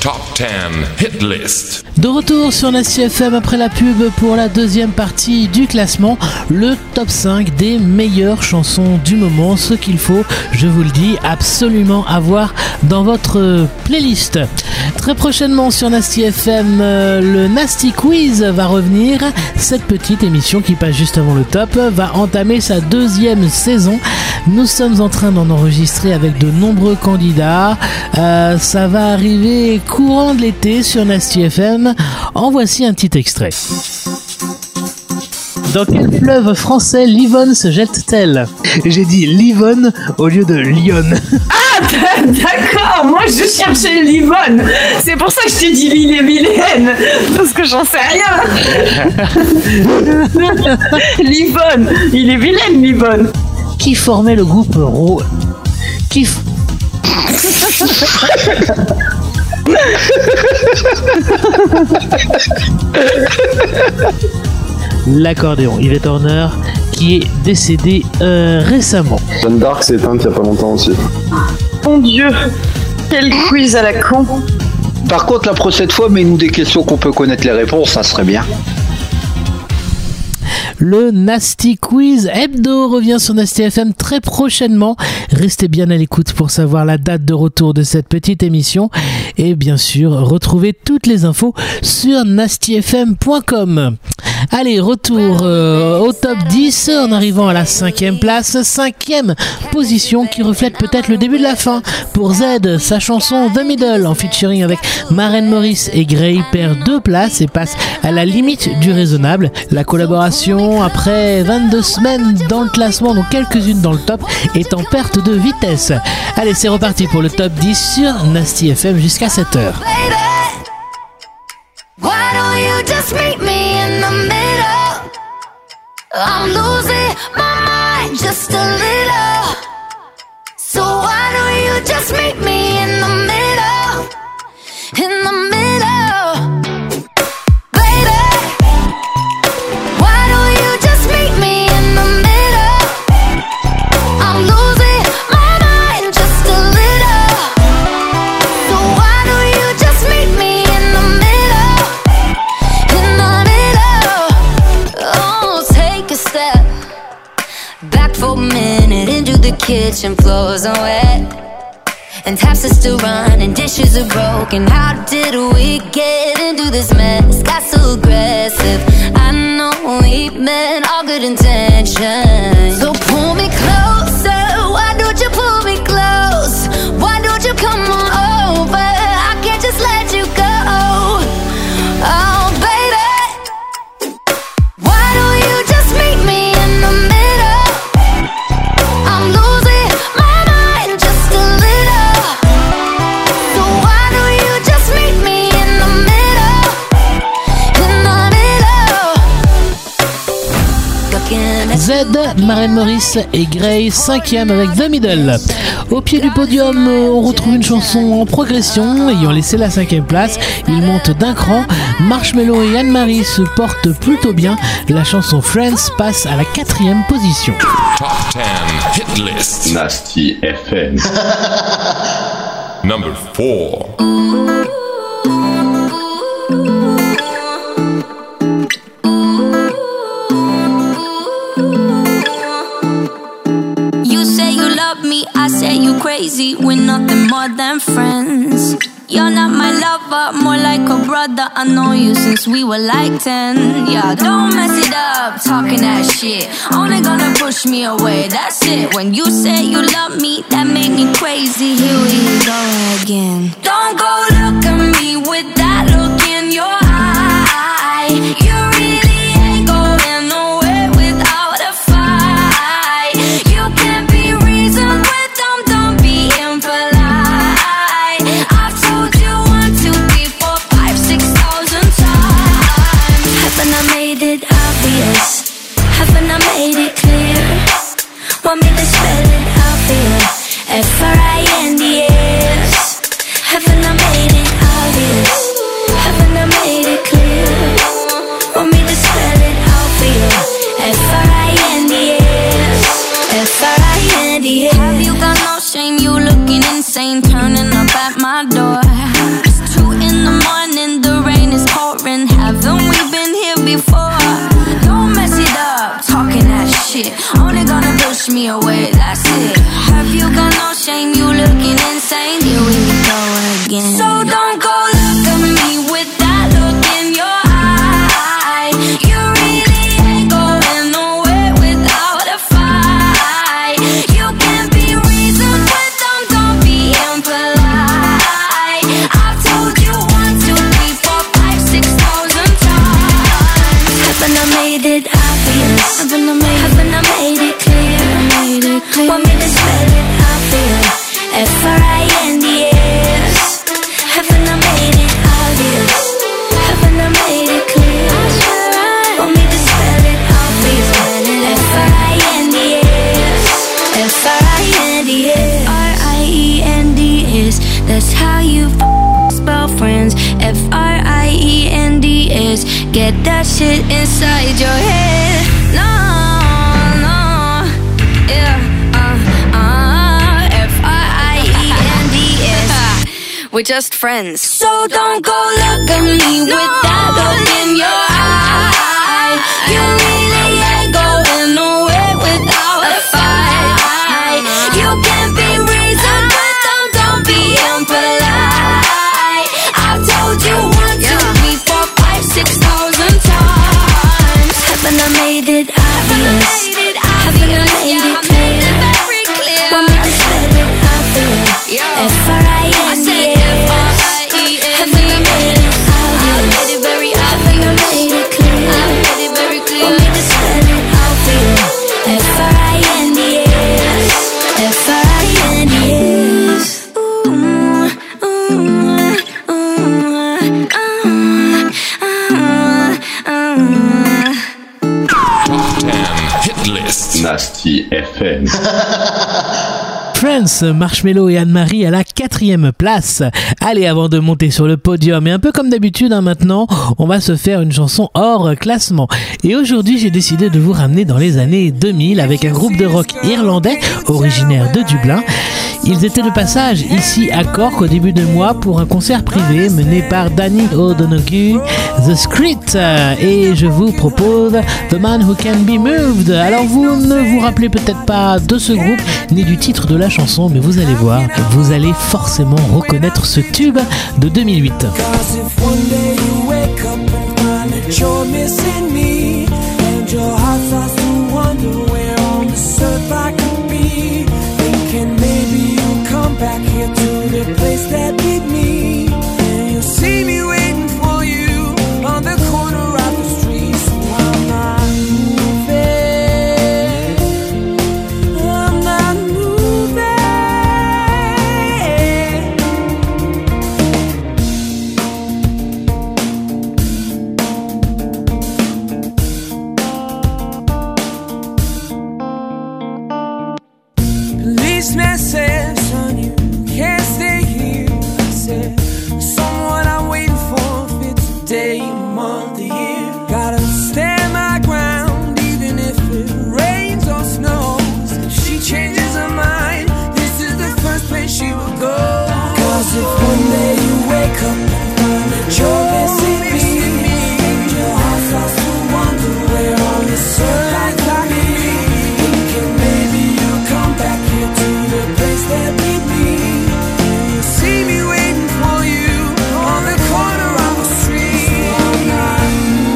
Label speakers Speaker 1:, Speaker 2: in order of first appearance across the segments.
Speaker 1: Top 10 Hit List.
Speaker 2: De retour sur Nasty FM après la pub pour la deuxième partie du classement, le top 5 des meilleures chansons du moment, ce qu'il faut, je vous le dis, absolument avoir dans votre playlist. Très prochainement sur Nasty FM, le Nasty Quiz va revenir. Cette petite émission qui passe juste avant le top va entamer sa deuxième saison. Nous sommes en train d'en enregistrer avec de nombreux candidats. Ça va arriver courant de l'été sur Nasty FM. En voici un petit extrait. Dans quel fleuve français l'Yvonne se jette-t-elle ? J'ai dit l'Yvonne au lieu de Lyon.
Speaker 3: Ah d'accord, moi je cherchais l'Yvonne. C'est pour ça que je t'ai dit l'île et Vilaine, parce que j'en sais rien. L'Yvonne, il est vilaine l'Yvonne.
Speaker 2: Qui formait le groupe L'accordéon, Yvette Horner, qui est décédé récemment.
Speaker 4: Jeanne d'Arc s'est éteinte il n'y a pas longtemps aussi.
Speaker 3: Mon Dieu, quel quiz à la con.
Speaker 5: Par contre, la prochaine fois, mets-nous des questions qu'on peut connaître les réponses, ça serait bien.
Speaker 2: Le Nasty Quiz Hebdo revient sur Nasty FM très prochainement. Restez bien à l'écoute pour savoir la date de retour de cette petite émission. Et bien sûr, retrouvez toutes les infos sur nastyfm.com. Allez, retour au top 10 en arrivant à la 5e place. 5e position qui reflète peut-être le début de la fin. Pour Z, sa chanson The Middle en featuring avec Maren Morris et Grey perd 2 places et passe à la limite du raisonnable. La collaboration, après 22 semaines dans le classement, dont quelques-unes dans le top, est en perte de vitesse. Allez, c'est reparti pour le top 10 sur Nasty FM jusqu'à 7h.
Speaker 6: Why don't you just meet me in the middle? I'm losing my mind just a little. So why don't you just meet me in the middle? In the middle. Baby, why don't you just meet me in the middle? I'm losing my mind just a little. So why don't you just meet me in the middle? Back for a minute into the kitchen, floors are wet and taps are still running, dishes are broken. How did we get into this mess? Got so aggressive. I know we meant all good intentions. So pull me closer. Why don't you pull me close? Why don't you come on over? I can't just let you go. Oh baby, why don't you just meet me in the middle?
Speaker 2: Z, Maren Morris et Grey, 5e avec The Middle. Au pied du podium, on retrouve une chanson en progression, ayant laissé la 5e place. Il monte d'un cran. Marshmello et Anne-Marie se portent plutôt bien. La chanson Friends passe à la 4e position.
Speaker 1: Top 10 Hit List.
Speaker 4: Nasty FM.
Speaker 1: Number 4.
Speaker 6: I say you crazy, we're nothing more than friends. You're not my lover, more like a brother. I know you since we were like 10. Yeah, don't mess it up, talking that shit. Only gonna push me away, that's it. When you say you love me, that made me crazy. Here we go again. Don't go look at me with that look in your eye. You really ain't going nowhere without a fight. You can't be reasoned with. Haven't I made it clear? Want me to spell it out for you? F-R-I-N-D-S. Haven't I made it obvious? Haven't I made it clear? Want me to spell it out for you? F-R-I-N-D-S. F-R-I-N-D-S. Have you got no shame? You looking insane, turning up at my door. It's 2 Get that shit inside your head. No, no, yeah. Friends. We're just friends. So don't go look at me with that look in your eye. You really ain't going nowhere without a fight. You can be reasoned, but don't be impolite. I've told you 1, 2, 3, 4, 5, 6,000 times. Haven't I made it obvious? Haven't I made it clear? Want me to spell it out for you? F-R-I-N-D-S. Haven't I made it obvious? Haven't I made it clear? Want me to spell it out for you? F-R-I-N-D-S. F-R-I-N-D-S.
Speaker 1: Top 10 hit list.
Speaker 4: Nasty FM.
Speaker 2: Friends, Marshmello et Anne-Marie à la 4e place. Allez, avant de monter sur le podium, et un peu comme d'habitude maintenant, on va se faire une chanson hors classement. Et aujourd'hui, j'ai décidé de vous ramener dans les années 2000 avec un groupe de rock irlandais originaire de Dublin. Ils étaient de passage ici à Cork au début de mois pour un concert privé mené par Danny O'Donoghue, The Script, et je vous propose The Man Who Can Be Moved. Alors vous ne vous rappelez peut-être pas de ce groupe ni du titre de la chanson, mais vous allez voir, vous allez forcément reconnaître ce tube de 2008.
Speaker 7: Back here to the place that beat me, and you'll see me waiting for you on the corner of the street. So I'm not moving, I'm not moving. Policeman says, son, you can't stay here. I said, someone I'm waiting for fits a day, a month, a year. Gotta stand my ground, even if it rains or snows. If she changes her mind, this is the first place she will go. Cause if one day you wake up and find that you're missing me, and your heart starts to wonder where all the sunlight can be, thinking maybe you'll come back here to the place that beat me. See me waiting for you on the corner of the street. So I'm not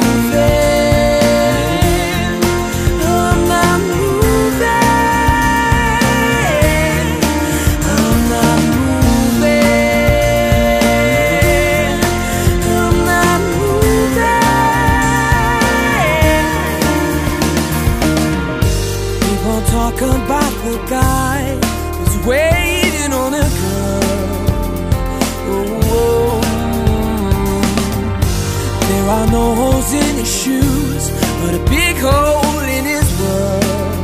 Speaker 7: moving, I'm not moving, I'm not moving, I'm not moving. People talk about the guy who's waiting on a girl. There are no holes in his shoes, but a big hole in his world.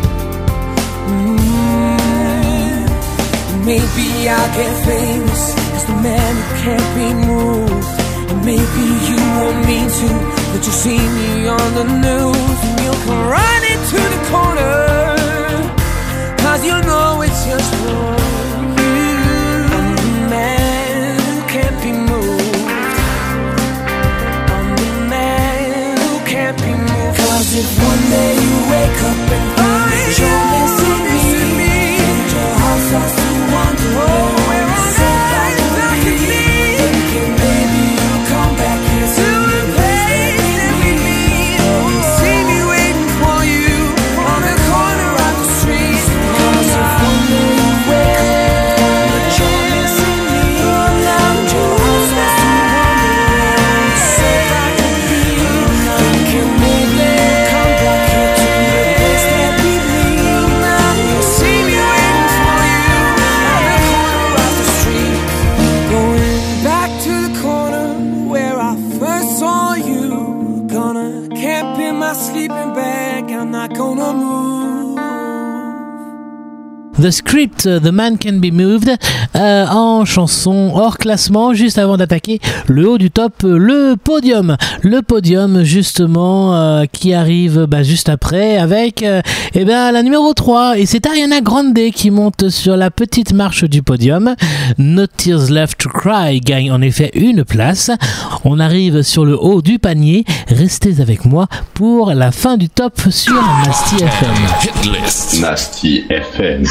Speaker 7: Maybe I'll get famous as the man who can't be moved. And maybe you won't mean to, but you'll see me on the news. And you'll come running to the corner, cause you know it's just for you. I'm the man who can't be moved. I'm the man who can't be moved. Cause if one day you wake up and find that you're missing me, and your heart starts to wonder where all the light can be, thinking maybe you'll come back here to the place that we meet. See me waiting for you on the corner of the street. Cause if one day you wake up and you're missing me, and your heart starts to wonder where all the sunlight can be, thinking maybe you'll come back here to the place that we meet. See me waiting for you on the corner of the street. Going back to the corner where I first saw you. Gonna camp in my sleeping bag, I'm not gonna move.
Speaker 2: The Script, The Man Can Be Moved, en chanson hors classement, juste avant d'attaquer le haut du top, le podium. Le podium, justement, qui arrive juste après avec la numéro 3. Et c'est Ariana Grande qui monte sur la petite marche du podium. No Tears Left to Cry gagne en effet une place. On arrive sur le haut du panier. Restez avec moi pour la fin du top sur Nasty FM.
Speaker 1: Hit list.
Speaker 4: Nasty FM.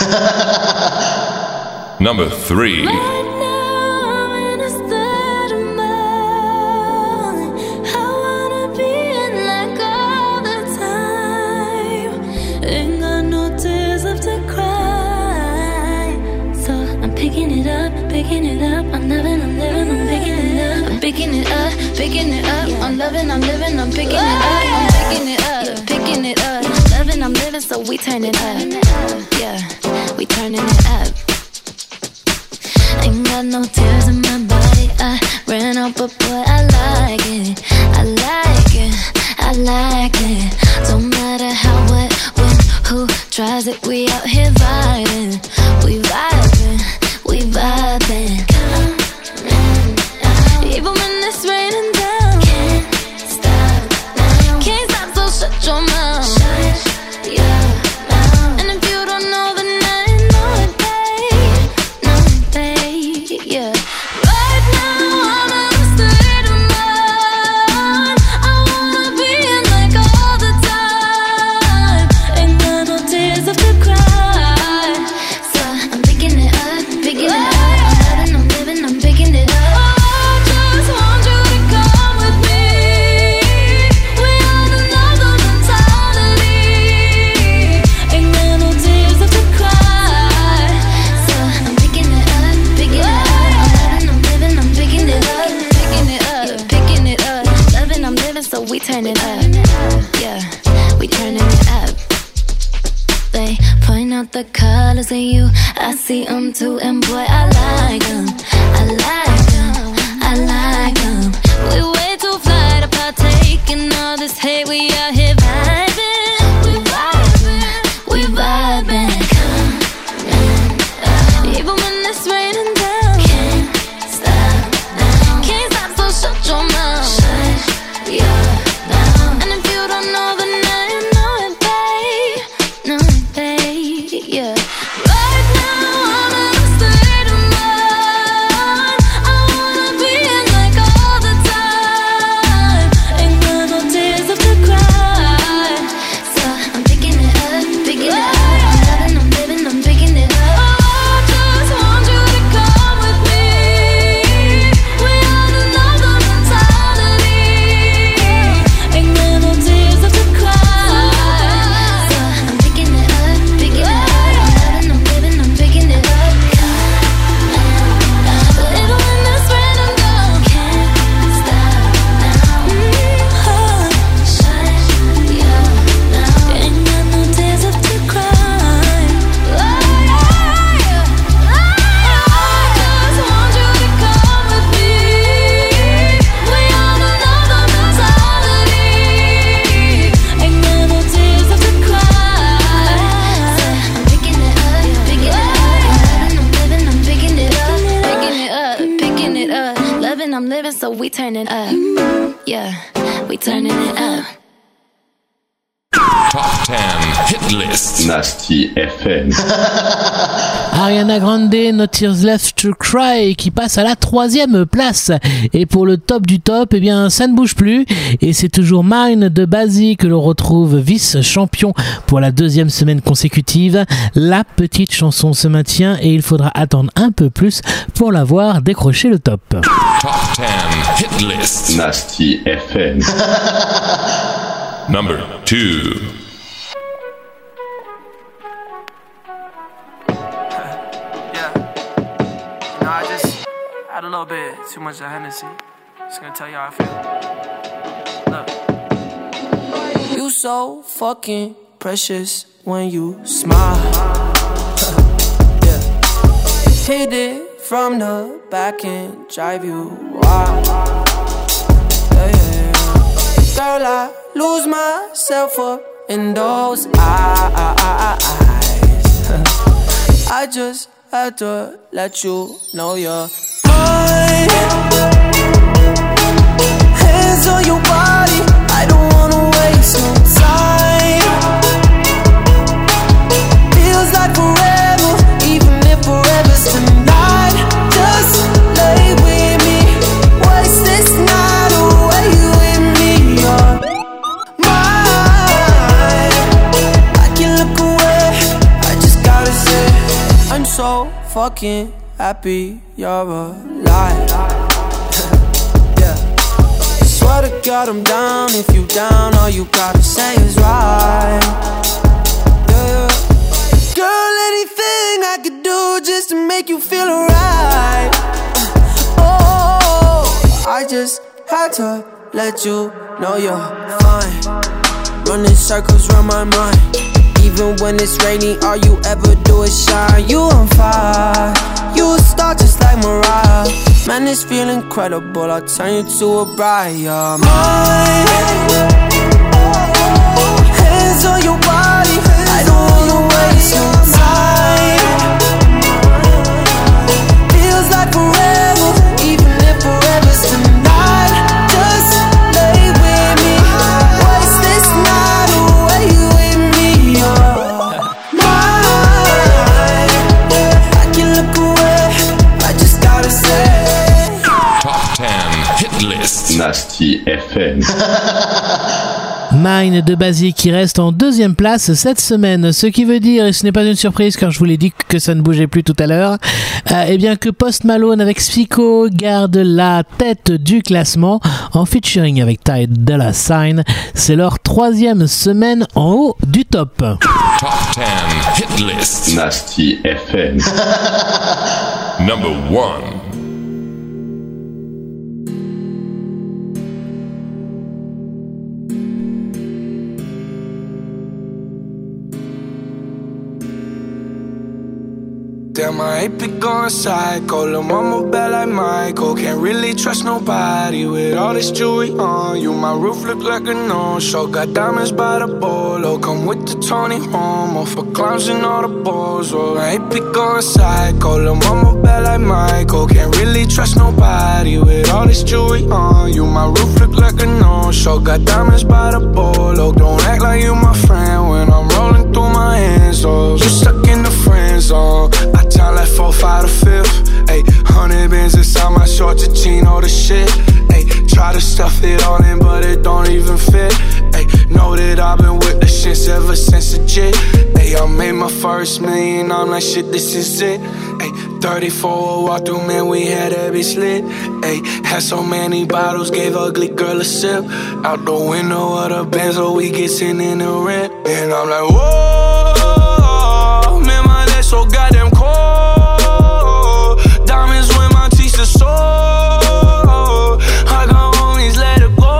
Speaker 1: Number 3.
Speaker 6: Picking it up, I'm living, I'm picking it up. I'm picking it up, picking it up. I'm loving, I'm living, I'm picking it up. I'm picking it up, picking it up. I'm loving, I'm living, so we turn it up. Yeah, we turning it up. Ain't got no tears in my body. I ran out, but boy, I like it. I like it, I like it. Don't matter how, what, when, who tries it. We out here vibing, we vibing. We vibing. Even when it's raining down, can't stop now. Can't stop, so shut your mouth. Shut your mouth. And if you don't know, then I know it, babe. Know it, babe. Yeah. Right now I'm in a state of mind. I wanna be in like all the time. Ain't got no tears left to cry. So I'm picking it up. Picking it up, I'm living, I'm picking it up. I just want you to come with me. We on another mentality. Ain't got no tears left to cry. So I'm picking it up, picking it up. I'm living, I'm picking it up. Picking it up, picking it up. Loving, I'm living, so we turn it up. Yeah, we turning it up. They point out the colors in you, I see them too, and boy, I like them. I like them, I like them. We way too fly to partake in all this hate. We out here vibing, we vibing, we vibing. Even when it's raining down, can't stop now. Can't stop, so shut your mouth. Shut your mouth. And if you don't know, then I know it, babe. Know it, babe. Yeah. Right now I'm in a state of mind. I wanna be in like all the time. Ain't got no tears left to cry. So I'm picking it up, picking it up. I'm loving, I'm living, I'm picking it up. I just want you to come with me. We on another mentality. Ain't got no tears left to cry. So I'm picking it up, picking it up. I'm living, I'm picking it up. Even when it's raining down, can't stop now. Shut your mouth. Ain't got no tears left to cry. I just want you to come with me. We on another mentality. Ain't got no tears left to cry. So I'm picking it up, picking it up. I'm living, I'm picking it up. Picking it up, picking it up. Loving, I'm living, so we turn it up. Yeah, we turning it up.
Speaker 1: Top 10 hit list.
Speaker 4: Nasty FM.
Speaker 2: Ariana Grande, No Tears Left to Cry, qui passe à la 3e place. Et pour le top du top, ça ne bouge plus. Et c'est toujours Mine de Bazzi que l'on retrouve vice-champion pour la 2e semaine consécutive. La petite chanson se maintient et il faudra attendre un peu plus pour la voir décrocher le top.
Speaker 1: Top 10 hit list.
Speaker 4: Nasty FM.
Speaker 1: Number 2.
Speaker 8: Had a little bit too much of Hennessy. Just gonna tell you how I feel. Look. You so fucking precious when you smile. Yeah. Hit it from the back and drive you wild. Yeah, yeah, yeah. Girl, I lose myself up in those eyes. I just had to let you know you're mine. Hands on your body, I don't wanna waste no time. Feels like forever, even if forever's tonight. Just lay with me, waste this night away with me. You're mine. I can look away, I just gotta say I'm so fucking happy you're alive. Yeah. Swear to God I'm down. If you down, all you gotta say is right. Yeah. Girl, anything I could do just to make you feel alright. Oh, I just had to let you know you're fine. Running circles around my mind. Even when it's rainy, all you ever do is shine. You on fire, you a star just like Mariah. Man, this feel incredible, I'll turn you to a bride. You're mine. Hands on your body, I don't wanna waste no time. Feels like forever, even if forever's tonight. Just lay with me, waste this night away with me. You're mine. I can look away, I just gotta say
Speaker 1: Top 10 Hit List.
Speaker 4: Nasty FM.
Speaker 2: Mine de Basie qui reste en deuxième place cette semaine, ce qui veut dire, et ce n'est pas une surprise car je vous l'ai dit que ça ne bougeait plus tout à l'heure, eh bien que Post Malone avec Psycho garde la tête du classement en featuring avec Ty Dolla $ign. C'est leur troisième semaine en haut du top.
Speaker 1: Top 10 Hit List.
Speaker 4: Nasty FM.
Speaker 1: Number 1.
Speaker 8: damn, I ain't been going psycho. Lil' mama bad like Michael. Can't really trust nobody with all this jewelry on you. My roof look like a no-show. Got diamonds by the bolo. Come with the Tony Romo for clowns and all the balls. Oh, I ain't been going psycho. Lil' mama bad like Michael. Can't really trust nobody with all this jewelry on you. My roof look like a no-show. Got diamonds by the bolo. Don't act like you my friend when I'm rolling through my hands. Oh, you stuck in the friend zone. I time like 4, 5 to 5th. Ayy, 100 bins inside my short Chino the shit. Ayy, try to stuff it all in, but it don't even fit. Ayy, know that I've been with the shits ever since the jit. Ayy, I made my first million, I'm like shit, this is it. Ayy, 34 walk through, man, we had that bitch lit. Ayy, had so many bottles, gave ugly girl a sip. Out the window of the Benz, so we get sent in the rent. And I'm like, whoa, man, my legs so goddamn cold. Diamonds when my teeth are sore. I got homies, let it go.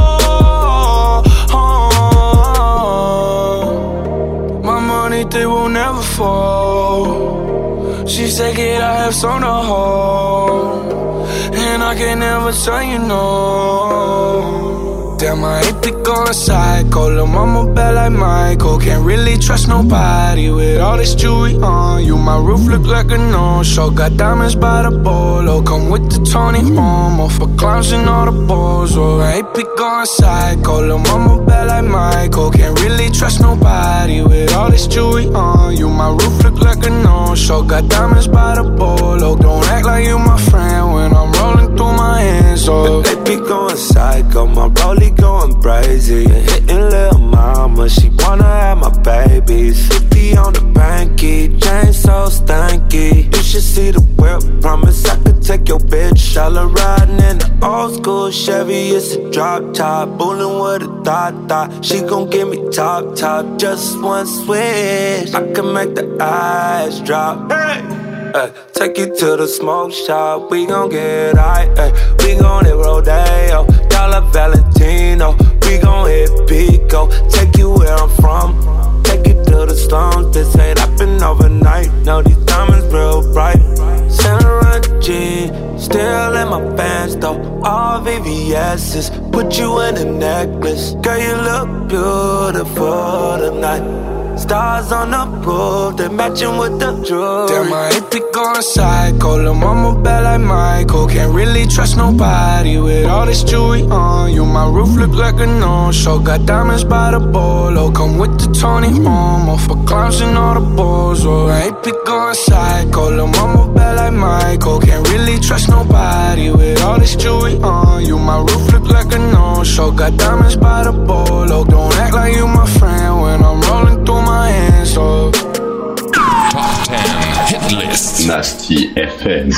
Speaker 8: My money, they will never fall. She said, kid, I have some to hold, and I can never tell you no. Damn, I ain't been going psycho. Lil' mama bad like Michael. Can't really trust nobody with all this jewelry on you. My roof look like a no-show. Got diamonds by the bolo. Come with the Tony Romo for clowns and all the balls. Oh, I ain't been going psycho. Lil' mama bad like Michael. Can't really trust nobody with all this jewelry on you. My roof look like a no-show. Got diamonds by the bolo. Don't act like you my friend when I'm rolling through my hands. Oh,
Speaker 9: they be going psycho. My rollie going crazy and hitting lil' mama. She wanna have my babies. 50 on the banky, chain so stanky. You should see the whip. Promise I could take your bitch. All her riding in the old school Chevy. It's a drop top, bullin' with a thought. She gon' give me top, just one switch. I can make the eyes drop. Hey. Take you to the smoke shop, we gon' get high, we gon' hit Rodeo, Dollar Valentino, we gon' hit Pico, take you where I'm from, take you to the slums, this ain't happen overnight, no these diamonds real bright, Saint Laurent jeans, still in my pants though, all VVS's, put you in a necklace, girl you look beautiful tonight. Stars on the roof, they're matching with the jewelry.
Speaker 8: Damn, my hippie going psycho. Lil' mama bad like Michael. Can't really trust nobody with all this jewelry on you. My roof look like a no-show. Got diamonds by the bolo. Come with the Tony Momo for clowns and all the balls. Oh, my hippie going psycho. Lil' mama bad like Michael. Can't really trust nobody with all this jewelry on you. My roof look like a no-show. Got diamonds by the bolo. Don't act like you my friend when I'm rolling through my hands. Oh.
Speaker 1: Top 10 Hit List.
Speaker 4: Nasty FM.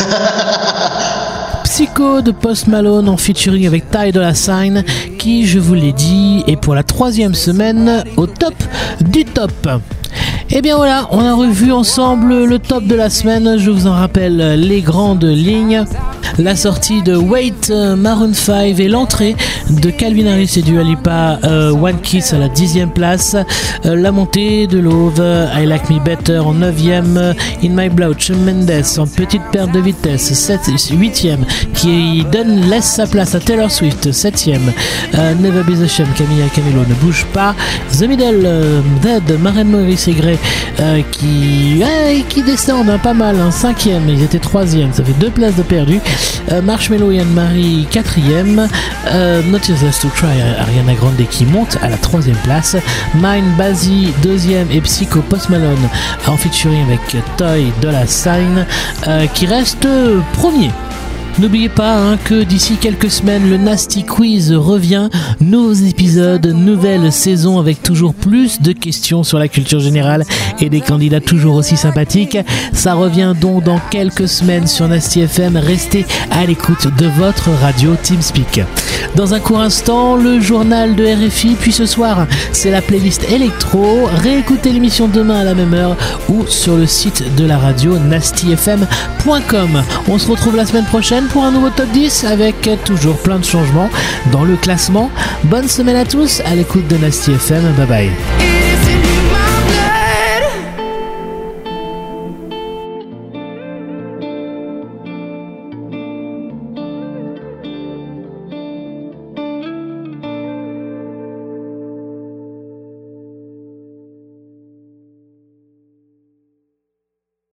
Speaker 2: Psycho de Post Malone en featuring avec Ty Dolla $ign qui, je vous l'ai dit, est pour la 3e semaine au top du top. Et bien voilà, on a revu ensemble le top de la semaine. Je vous en rappelle les grandes lignes. La sortie de Wait, Maroon 5 et l'entrée de Calvin Harris et Dua Lipa, One Kiss à la 10e place. La montée de Love, I Like Me Better en 9e. In My Blood, Shawn Mendes en petite perte de vitesse, 8e, qui laisse sa place à Taylor Swift, 7e. Never Be The Shame, Camilla Camelo ne bouge pas. The Middle, Dead, Maren Morris et Grey qui descendent pas mal, 5e, ils étaient 3e, ça fait 2 places de perdu. Marshmello et Anne-Marie 4e. Not Useless to Cry, Ariana Grande qui monte à la 3e place. Mine, Bazzi 2e et Psycho Post Malone en featuring avec Ty Dolla $ign qui reste premier. N'oubliez pas que d'ici quelques semaines, le Nasty Quiz revient. Nouveaux épisodes, nouvelle saison avec toujours plus de questions sur la culture générale et des candidats toujours aussi sympathiques. Ça revient donc dans quelques semaines sur Nasty FM. Restez à l'écoute de votre radio TeamSpeak. Dans un court instant, le journal de RFI. Puis ce soir, c'est la playlist électro. Réécoutez l'émission demain à la même heure ou sur le site de la radio nastyfm.com. On se retrouve la semaine prochaine pour un nouveau top 10 avec toujours plein de changements dans le classement. Bonne semaine à tous à l'écoute de Nasty FM. Bye bye.